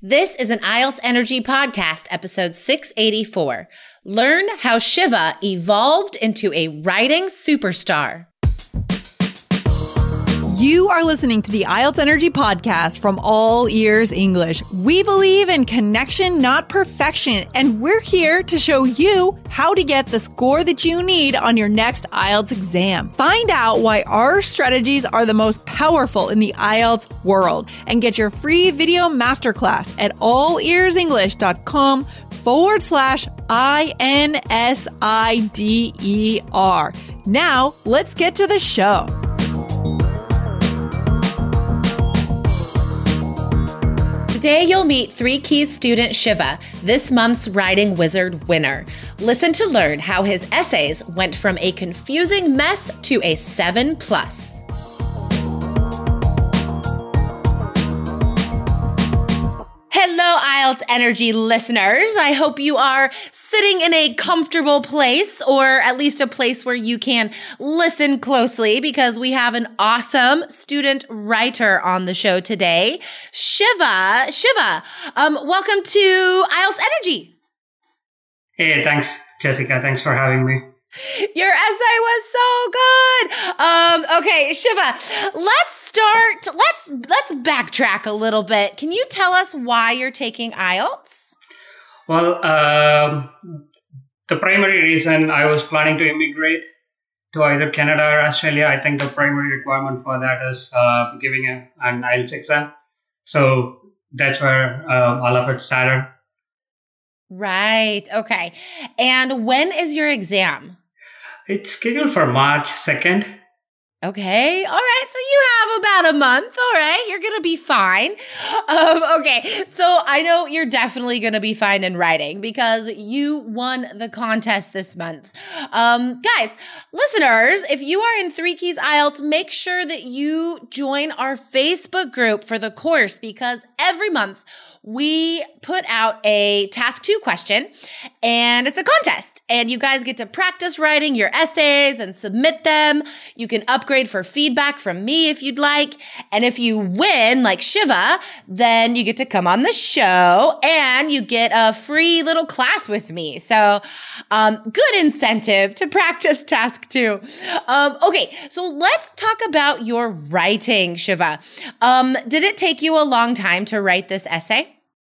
This is an IELTS Energy Podcast, episode 684. Learn how Shiva evolved into a writing superstar. You are listening to the IELTS Energy Podcast from All Ears English. We believe in connection, not perfection, and we're here to show you how to get the score that you need on your next IELTS exam. Find out why our strategies are the most powerful in the IELTS world and get your free video masterclass at allearsenglish.com/INSIDER. Now, let's get to the show. Today, you'll meet 3 Keys student Shiva, this month's Writing Wizard winner. Listen to learn how his essays went from a confusing mess to a 7+. Hello, IELTS Energy listeners. I hope you are sitting in a comfortable place, or at least a place where you can listen closely, because we have an awesome student writer on the show today, Shiva. Welcome to IELTS Energy. Hey, thanks, Jessica. Thanks for having me. Your essay was so good. Okay, Shiva, let's backtrack a little bit. Can you tell us why you're taking IELTS? Well, the primary reason I was planning to immigrate to either Canada or Australia, I think the primary requirement for that is giving an IELTS exam. So that's where all of it started. Right. Okay. And when is your exam? It's scheduled for March 2nd. Okay. All right. So you have about a month. All right. You're going to be fine. Okay. So I know you're definitely going to be fine in writing because you won the contest this month. Guys, listeners, if you are in 3 Keys IELTS, make sure that you join our Facebook group for the course, because every month we put out a task 2 question, and it's a contest, and you guys get to practice writing your essays and submit them. You can upgrade for feedback from me if you'd like. And if you win, like Shiva, then you get to come on the show and you get a free little class with me. So, good incentive to practice task 2. Okay. So let's talk about your writing, Shiva. Did it take you a long time to write this essay?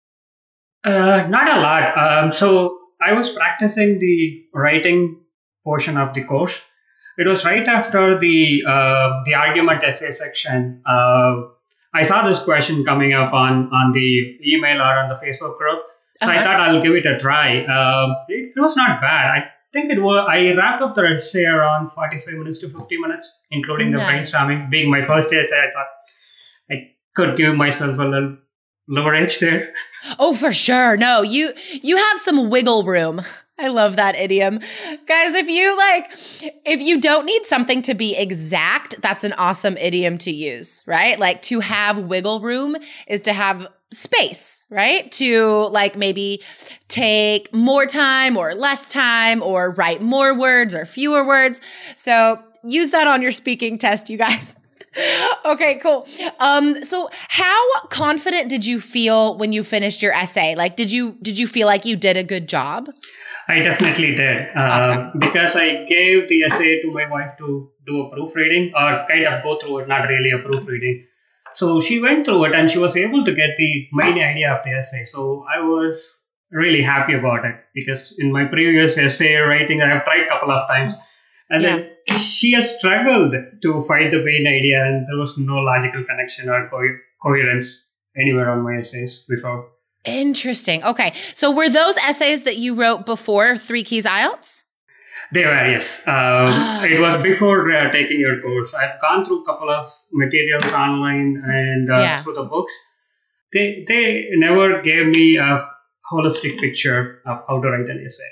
Not a lot. So I was practicing the writing portion of the course. It was right after the argument essay section. I saw this question coming up on the email or on the Facebook group. So I thought I'll give it a try. It was not bad. I think I wrapped up the essay around 45 minutes to 50 minutes, including the brainstorming. Being my first essay, I thought I could give myself a little leverage there. Oh, for sure. No, you have some wiggle room. I love that idiom. Guys, if you don't need something to be exact, that's an awesome idiom to use, right? Like, to have wiggle room is to have space, right? To maybe take more time or less time, or write more words or fewer words. So use that on your speaking test, you guys. Okay, cool. So how confident did you feel when you finished your essay? Did you feel like you did a good job? I definitely did. Awesome. Because I gave the essay to my wife to do a proofreading, or kind of go through it, not really a proofreading. So she went through it and she was able to get the main idea of the essay. So I was really happy about it, because in my previous essay writing, I have tried a couple of times. And then she has struggled to find the main idea, and there was no logical connection or coherence anywhere on my essays before. Interesting. Okay. So were those essays that you wrote before 3 Keys IELTS? They were, yes. It was before taking your course. I've gone through a couple of materials online and through the books. They never gave me a holistic picture of how to write an essay.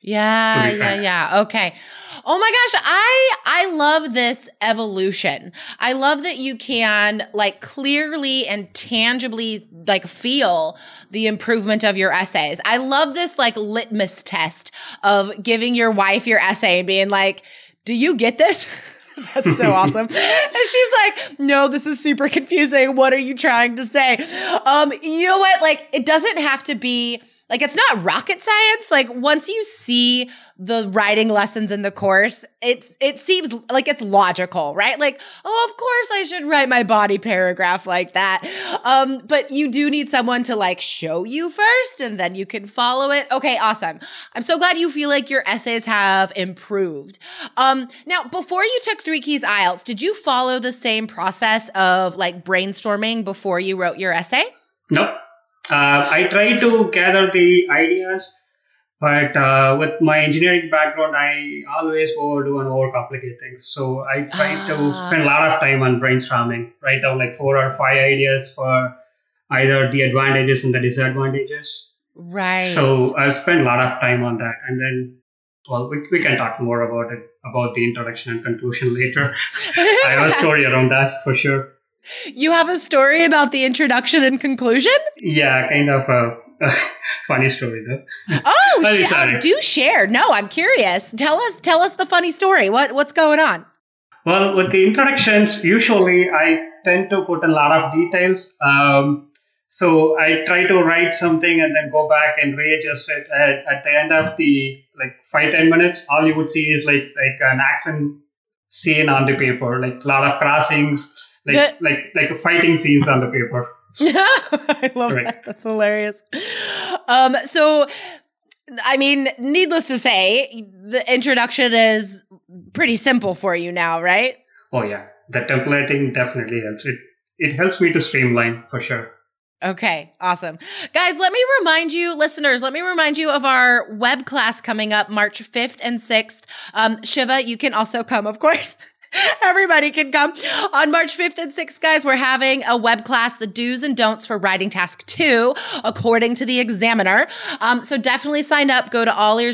Yeah. Okay. Oh my gosh. I love this evolution. I love that you can clearly and tangibly feel the improvement of your essays. I love this litmus test of giving your wife your essay and being like, do you get this? That's so awesome. And she's like, no, this is super confusing. What are you trying to say? You know what? Like, it doesn't have to be, like, it's not rocket science. Like, once you see the writing lessons in the course, it seems like it's logical, right? Like, oh, of course I should write my body paragraph like that. But you do need someone to like show you first, and then you can follow it. Okay, awesome. I'm so glad you feel like your essays have improved. Now, before you took 3 Keys IELTS, did you follow the same process of like brainstorming before you wrote your essay? Nope. I try to gather the ideas, but with my engineering background, I always overdo and overcomplicate things. So I try to spend a lot of time on brainstorming, write down like 4 or 5 ideas for either the advantages and the disadvantages. Right. So I've spent a lot of time on that. And then, well, we can talk more about it, about the introduction and conclusion later. I have a story around that for sure. You have a story about the introduction and conclusion? Yeah, kind of a funny story though. Oh, do share. No, I'm curious. Tell us the funny story. What's going on? Well, with the introductions, usually I tend to put in a lot of details. So I try to write something and then go back and readjust it. At the end of the 5-10 minutes, all you would see is like an action scene on the paper, like a lot of crossings. Like fighting scenes on the paper. I love that. That's hilarious. So, I mean, needless to say, the introduction is pretty simple for you now, right? Oh, yeah. The templating definitely helps. It helps me to streamline for sure. Okay, awesome. Guys, listeners, let me remind you of our web class coming up March 5th and 6th. Shiva, you can also come, of course. Everybody can come. On March 5th and 6th, guys, we're having a web class, the do's and don'ts for writing task 2, according to the examiner. So definitely sign up. Go to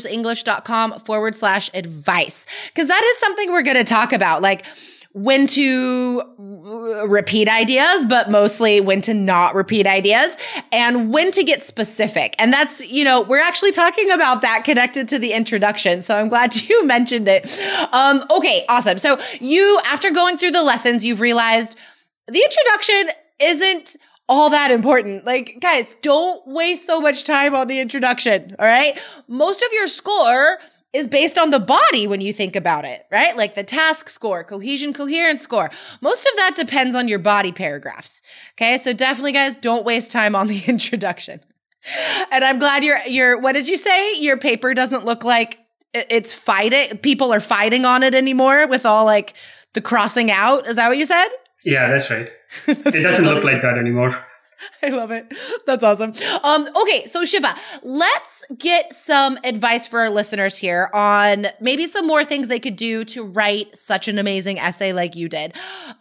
allearsenglish.com/advice, because that is something we're going to talk about. Like, when to repeat ideas, but mostly when to not repeat ideas, and when to get specific. And that's, we're actually talking about that connected to the introduction. So I'm glad you mentioned it. Okay, awesome. So after going through the lessons, you've realized the introduction isn't all that important. Like, guys, don't waste so much time on the introduction, all right? Most of your score is based on the body when you think about it, right? Like the task score, cohesion, coherence score. Most of that depends on your body paragraphs. Okay, so definitely, guys, don't waste time on the introduction. And I'm glad what did you say? Your paper doesn't look like it's fighting. People are fighting on it anymore with all like the crossing out. Is that what you said? Yeah, that's right. It doesn't look like that anymore. I love it. That's awesome. Okay, so Shiva, let's get some advice for our listeners here on maybe some more things they could do to write such an amazing essay like you did.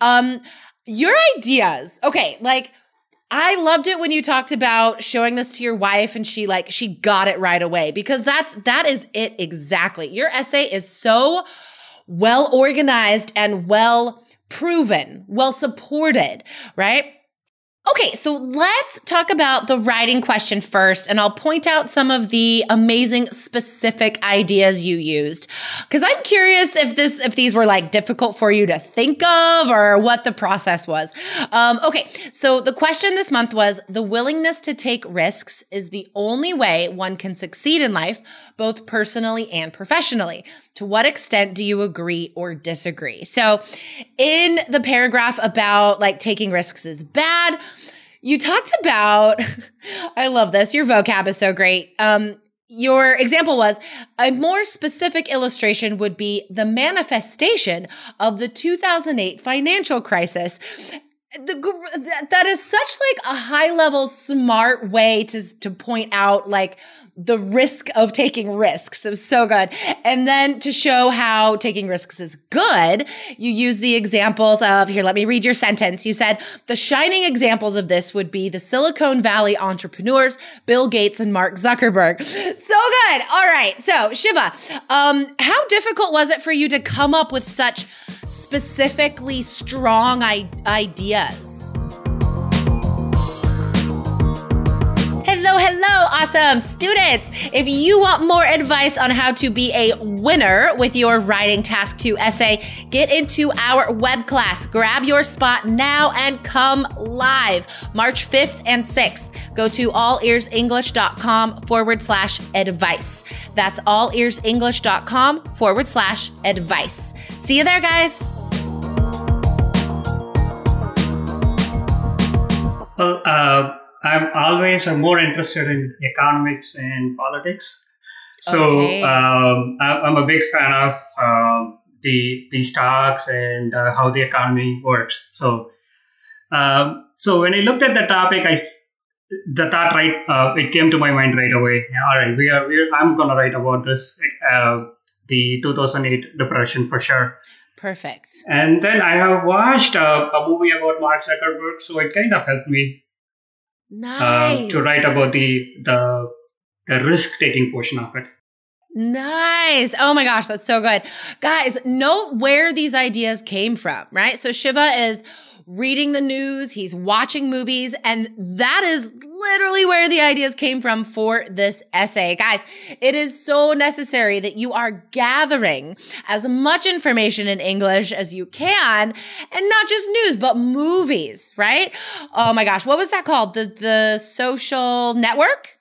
Your ideas. Okay, like I loved it when you talked about showing this to your wife and she got it right away, because that is it exactly. Your essay is so well organized and well proven, well supported, right? Okay, so let's talk about the writing question first, and I'll point out some of the amazing specific ideas you used, because I'm curious if these were like difficult for you to think of or what the process was. Okay, so the question this month was, the willingness to take risks is the only way one can succeed in life, both personally and professionally. To what extent do you agree or disagree? So in the paragraph about like taking risks is bad, you talked about, I love this, your vocab is so great. Your example was, a more specific illustration would be the manifestation of the 2008 financial crisis. That is such like a high level, smart way to point out like the risk of taking risks. It was so good. And then to show how taking risks is good, you use the examples of, here, let me read your sentence. You said, the shining examples of this would be the Silicon Valley entrepreneurs, Bill Gates and Mark Zuckerberg. So good. All right. So Shiva, how difficult was it for you to come up with such specifically strong ideas? Hello. Awesome. Students, if you want more advice on how to be a winner with your writing task 2 essay, get into our web class. Grab your spot now and come live March 5th and 6th. Go to allearsenglish.com/advice. That's allearsenglish.com/advice. See you there, guys. Well, I'm always more interested in economics and politics. So Okay. I'm a big fan of the stocks and how the economy works. So so when I looked at the topic, it came to my mind right away. All right, I'm gonna write about this, the 2008 depression for sure. Perfect. And then I have watched a movie about Mark Zuckerberg, so it kind of helped me Nice. to write about the risk-taking portion of it. Nice. Oh my gosh, that's so good. Guys, note where these ideas came from, right? So Shiva is reading the news, he's watching movies, and that is literally where the ideas came from for this essay. Guys, it is so necessary that you are gathering as much information in English as you can, and not just news, but movies, right? Oh my gosh, what was that called? The Social Network?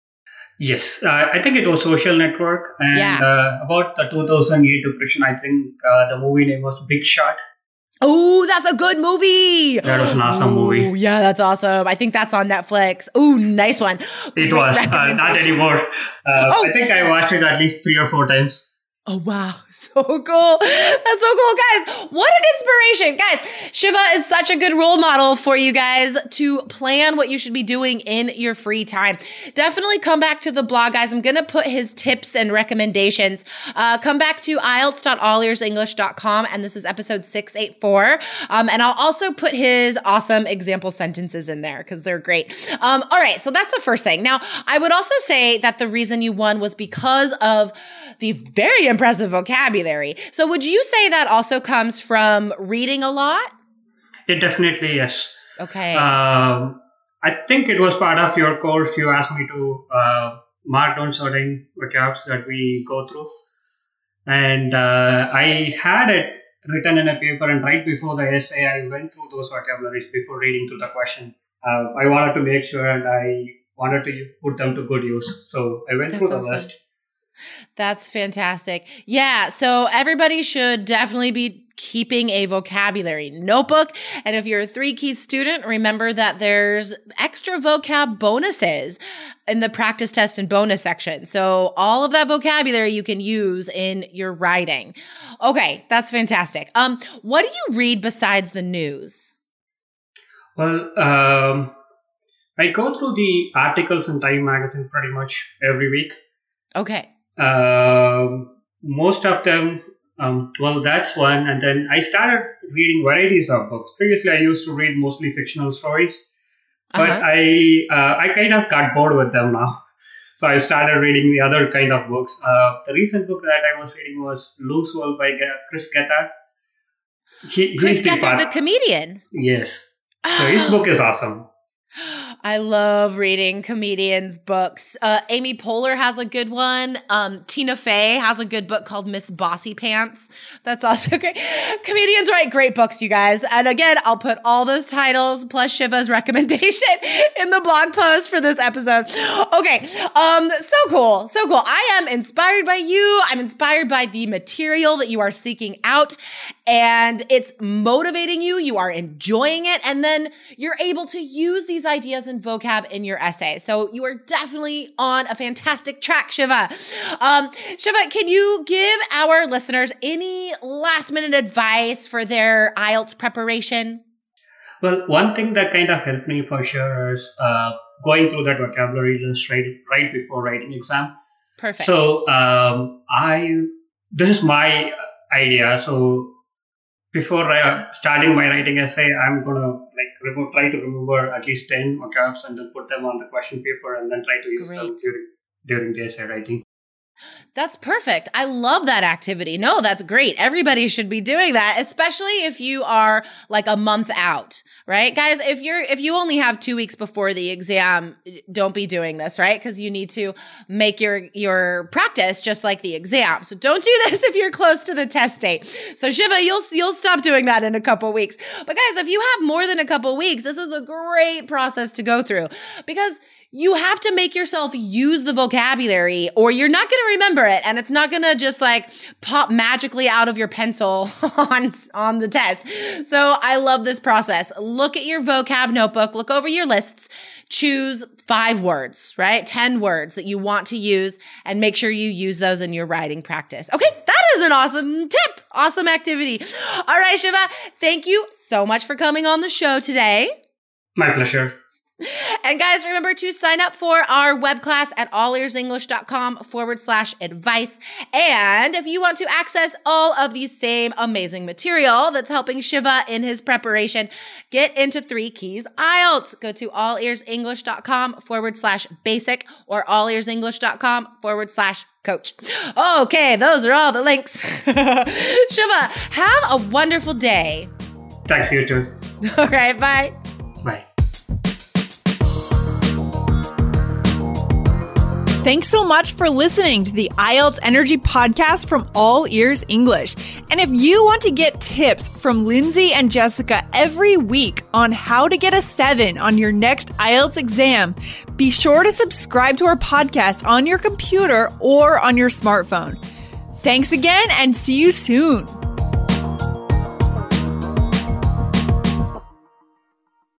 Yes, I think it was Social Network, and Yeah. about the 2008 depression, I think the movie name was Big Shot. Oh, that's a good movie. That was an awesome movie. Ooh, yeah, that's awesome. I think that's on Netflix. Ooh, nice one. It Great was recommendation. not anymore. Oh. I think I watched it at least 3 or 4 times. Oh, wow. So cool. That's so cool, guys. What an inspiration. Guys, Shiva is such a good role model for you guys to plan what you should be doing in your free time. Definitely come back to the blog, guys. I'm going to put his tips and recommendations. Come back to IELTS.allearsenglish.com, and this is episode 684. And I'll also put his awesome example sentences in there because they're great. All right. So that's the first thing. Now, I would also say that the reason you won was because of the very impressive vocabulary. So would you say that also comes from reading a lot? It definitely, yes. Okay. I think it was part of your course. You asked me to mark down certain vocabs that we go through. And I had it written in a paper, and right before the essay, I went through those vocabularies before reading through the question. I wanted to make sure, and I wanted to put them to good use. So I went through the list. That's fantastic. Yeah. So everybody should definitely be keeping a vocabulary notebook. And if you're a 3 Keys student, remember that there's extra vocab bonuses in the practice test and bonus section. So all of that vocabulary you can use in your writing. Okay. That's fantastic. What do you read besides the news? Well, I go through the articles in Time Magazine pretty much every week. Okay. Most of them, well, that's one. And then I started reading varieties of books. Previously, I used to read mostly fictional stories, but I kind of got bored with them now. So I started reading the other kind of books. The recent book that I was reading was Loose World by Chris Gethard. Chris Gethard, the comedian. Yes. So his book is awesome. I love reading comedians' books. Amy Poehler has a good one. Tina Fey has a good book called Miss Bossy Pants. That's also great. Comedians write great books, you guys. And again, I'll put all those titles plus Shiva's recommendation in the blog post for this episode. Okay. So cool. So cool. I am inspired by you. I'm inspired by the material that you are seeking out, and it's motivating you. You are enjoying it. And then you're able to use these ideas and vocab in your essay. So you are definitely on a fantastic track, Shiva. Shiva, can you give our listeners any last minute advice for their IELTS preparation? Well, one thing that kind of helped me for sure is going through that vocabulary list right before writing exam. Perfect. So this is my idea. So before starting my writing essay, I'm gonna try to remember at least 10 vocabs and then put them on the question paper and then try to use them during the essay writing. That's perfect. I love that activity. No, that's great. Everybody should be doing that, especially if you are like a month out, right? Guys, if you only have 2 weeks before the exam, don't be doing this, right? Because you need to make your practice just like the exam. So don't do this if you're close to the test date. So Shiva, you'll stop doing that in a couple weeks. But guys, if you have more than a couple weeks, this is a great process to go through because you have to make yourself use the vocabulary or you're not going to remember it. And it's not going to just like pop magically out of your pencil on the test. So I love this process. Look at your vocab notebook, look over your lists, choose 5 words, right? 10 words that you want to use and make sure you use those in your writing practice. Okay, that is an awesome tip. Awesome activity. All right, Shiva, thank you so much for coming on the show today. My pleasure. And guys, remember to sign up for our web class at allearsenglish.com/advice. And if you want to access all of the same amazing material that's helping Shiva in his preparation, get into 3 Keys IELTS. Go to allearsenglish.com/basic or allearsenglish.com/coach. Okay, those are all the links. Shiva, have a wonderful day. Thanks, you too. All right, bye. Bye. Thanks so much for listening to the IELTS Energy Podcast from All Ears English. And if you want to get tips from Lindsay and Jessica every week on how to get a 7 on your next IELTS exam, be sure to subscribe to our podcast on your computer or on your smartphone. Thanks again and see you soon.